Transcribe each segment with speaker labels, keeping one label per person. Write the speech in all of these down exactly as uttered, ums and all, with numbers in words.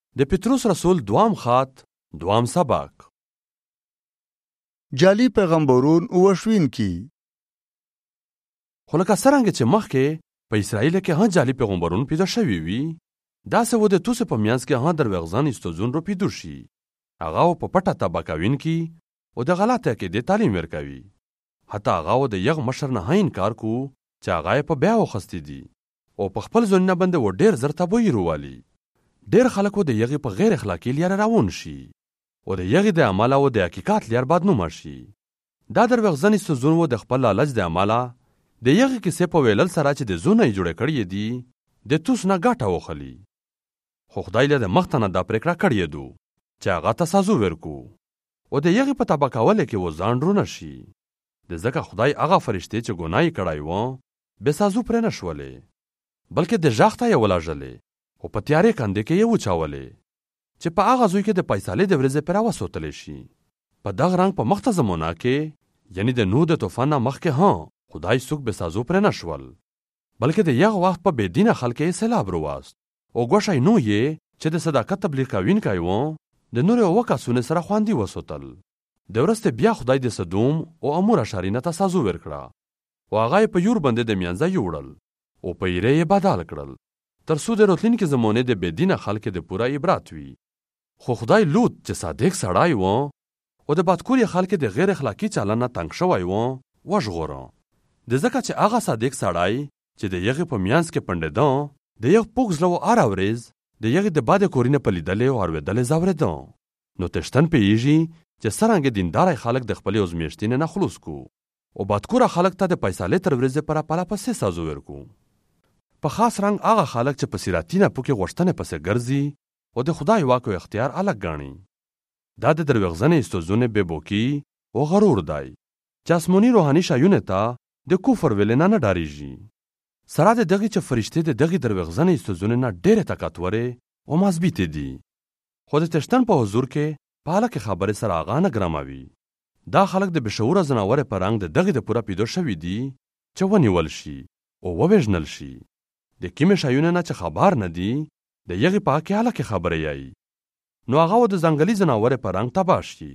Speaker 1: د پطرس رسول دوام خط دوام سبق.
Speaker 2: جعلي پیغمبرون وشوین کی.
Speaker 1: خو لکه څرنګه چې مخکې په اسرائیل کې هم جعلي پیغمبرون پیدا شوي وي، داسې و د توسو په میانځ کې هم دروغجن استوزون رو پیدا شي. هغه په پټه تبا کوونکي او د غلطه عقیدې تعلیم ورکوي. حتی هغه د یغ مشر نه انکار کو چې هغه په بیا وخستی دي او په خپل ځنه باندې و ډیر زر تبوی روالي. ډیر خلکو د یغ په غیر اخلاقی لار روان شي او د یغ د عمل او د حقیقت لار باد نه مرشي. دا دروغجن استوزون و د خپل لالچ د عمل د یغ کیسه په ویلل سره چې د زونه جوړ کړی دي د توس نه غاټه وخلی. خو خدای له مختنه دا پریکړه کړی دو چې هغه تاسو ورکو او د یغ په طبقاوله کې و ځان رو نشي. د ځکه خدای هغه فرشته چې ګناي کړای و به سازو پر نه شولې، بلکې د ژاخته یې ولاژلې او په تیارې کاندې کې یې وچاولې چې په هغه ځای کې د پیسالې د ورځې پر اوسوتل شي. په دغه رنګ په مخته زمونه کې یعنی د نو د طوفان مخکې ها خدای څوک به سازو پر نه شول، بلکې د یغ وخت په بيدینه خلک یې سیلاب رواست او ګوښای نو یې چې د صداقت تبلیغ کوین کایو د نور او وکاسونه سره خواندي وسوتل. د ورسته بیا خدای د سدوم او امور شرینه ته سازو ورکړه او هغه په یور باندې د میانځه یوړل او په یې یې بدل کړل تر څو د راتلونکي زمونه د بيدینه خلک د پورا عبرت وي. خو خدای لوط چې صادق سړی و او د بدکوري خلک د غیر اخلاقی چلنه تنگ شوی و وژغوره. د ځکه چې هغه صادق سړی چې د یغ په میانځ کې پنددان د یغ پوغزلو اراورز د یغ د باد کورینه په لیدلې او اورېدلې زاوردان نو تشتن پیږي چې څرنګه دیندار خلک د خپل اوزمیشتینه نه خلاص کو او بدکوره خلک ته د پیسې تر ورځې پر پالا پسې سازو ورکو. په خاص رنګ هغه خلک چې په سیراتینه پکې غوښتنه پسې ګرځي او د خدای واکو اختیار الګ غاڼي. دا د دروغجن استوزونه به بوکی او غرور دی چې اسمونی روحاني شایونه ته د کفر ولنه نه ډاریږي. سره د دغه چې فرشته د دغه دروغجن استوزونه نه ډېره طاقتوره او مثبت دي. خو د تشتن په حضور کې پاله کې خبره سره هغه نه ګراموي. دا خلک د بشعوره زناور په رنګ د دغه د پورا پیدا شوی دي چې ونیول شي او ووژنل شي. د کیمه شایونه نه چې خبر نه دي د یغه پاکه حاله کې خبره یای نو هغه د ځنګلي زناور په رنګ تباش شي.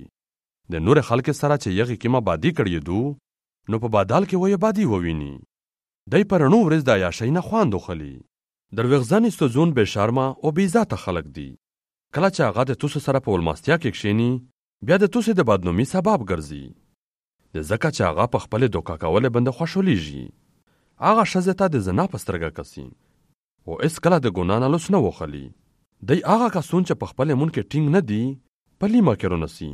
Speaker 1: د نور خلک سره چې یغه کیمه بادي کړی دو نو په بادال کې وې بادي وویني. دای پر نو ورځ د عیاشۍ نه خواندو خلی. دروغجن استوزون به شرما او بی ذات خلق دي. کله چې هغه د توسو سره په ولماستیا کې کښینی بیا د توسو د بدنامي سبب ګرځي. د ځکه چې هغه په خپل دوکا کوله بند خوشولېږي. هغه شزه ته د زنا پسترګه کسي او اس کله د ګنا نه لوس نه وخلی. دای هغه کسون چې په خپل مون کې ټینګ نه دي په لیما کې رونسي.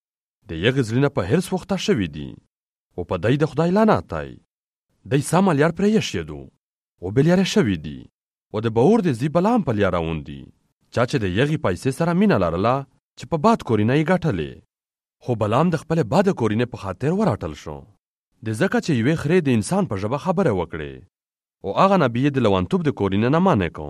Speaker 1: د یغ ځلینه په هرڅ وخت شوی دي او په دای د خدای لعنت دی. دای سامل یار پرې یشیدو او بل یار شوی دي او د باور د زی بلام په یار روندي. چا چې د یغي پیسې سره مینا لرله چې په باد کورینه یې غټلې. خو بلام د خپل باد کورینه په خاطر وراټل شو. د ځکه چې یوې خرې د انسان په ژبه خبره وکړي او هغه نبی د لوانتوب د کورینه نه مانه کو.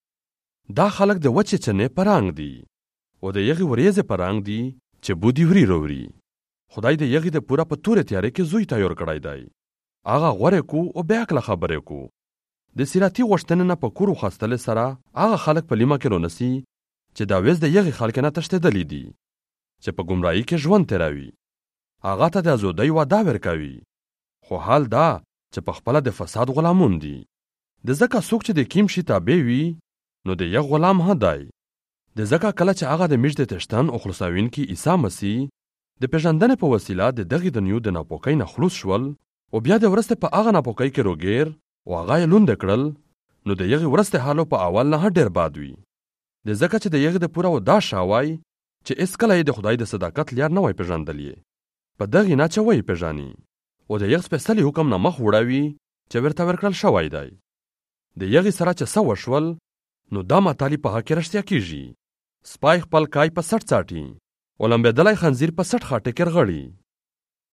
Speaker 1: دا خلک د وچې چنې پرانګ دي او د یغي وریځه پرانګ دي چې بودی وری وروړي. خدای د یغي د پورا په تور تیارې کې زوی تیار کړای دی. هغه غوړې کو او بیا کله خبرې کو. د سیراتی غوښتنه نه په کورو خاستل سره هغه خلک په لیما کې رونسي چې دا وېز د یغي خلک نه تشتدلې دي چې په ګمراهۍ کې ژوند تیروي. هغه ته د ازودۍ وعده ورکوي. خو حال دا چې په خپل د فساد غلامون دي. د ځکه څوک چې د کیم شي تابع وي نو د یغ غلام هدای. د ځکه کله چې هغه د میژ د تشتن او خلاصوین کې عیسی مسیح د پیژندنې په وسیله د دغه د نیو د ناپوکۍ نه خلاص شول او بیا د ورسته په هغه ناپوکۍ کې روګیر او هغه یې لوند کړل نو د یغ ورسته حالو په اول نه ډېر باد وي. د ځکه چې د یغ د پورا و دا شاوای چې اس کله د خدای د صداقت لار نه وای پیژندلې په دغه نه چوي پیژانی او د یغ سپیشلی حکم نه مخ وړاوي چې ورته ورکړل شوی دی. د یغ سره چې سو وشول نو دا مطالب په حق رښتیا کیږي. سپای خپل کای په سټ ساټي او لمبه دلای خنزیر په سټ خاټه کې رغړی.